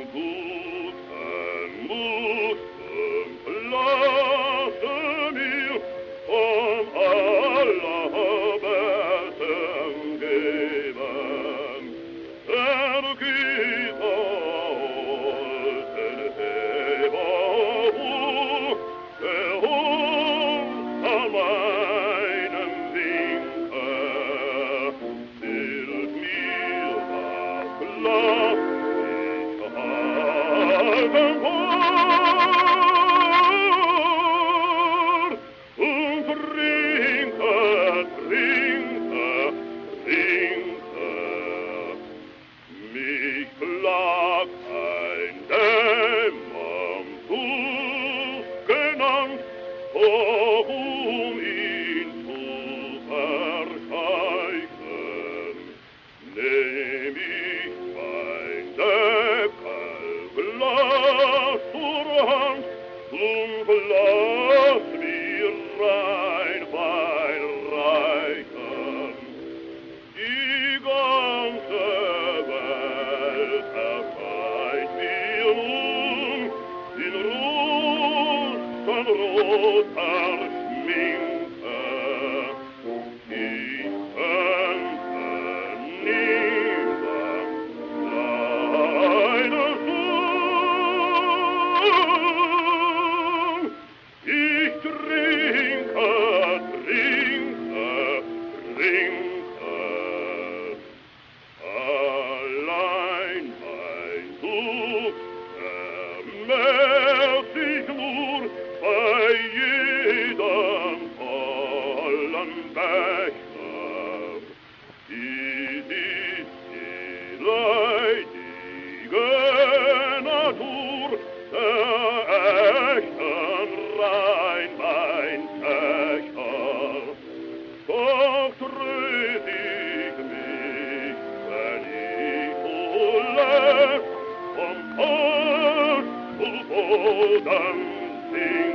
guten Mut und lasse mir von aller Besten geben. Der Gießer alten Heber, der uns an meinem Winke hilft mir das Glas nicht halten fort und trinke, trinke, trinke. Mich plagt ein Dämmerfluch genannt, um ihn zu versteichen. Nehm ich mein Deckelglas zur Hand und lass mir rein Wein reichen. Die ganze Welt erscheint mir nun in rosenroter Schminke. Ich könnte niemand seine Sohn. Ich trinke, trinke, trinke. Allein mein Zug vermehrt sich nur bei jedem vollen Becher. Dies ist die leidige Natur der echten Rheinweinköcher. Doch tröst ich mich, wenn ich zuletzt vom Tod zu Boden sink.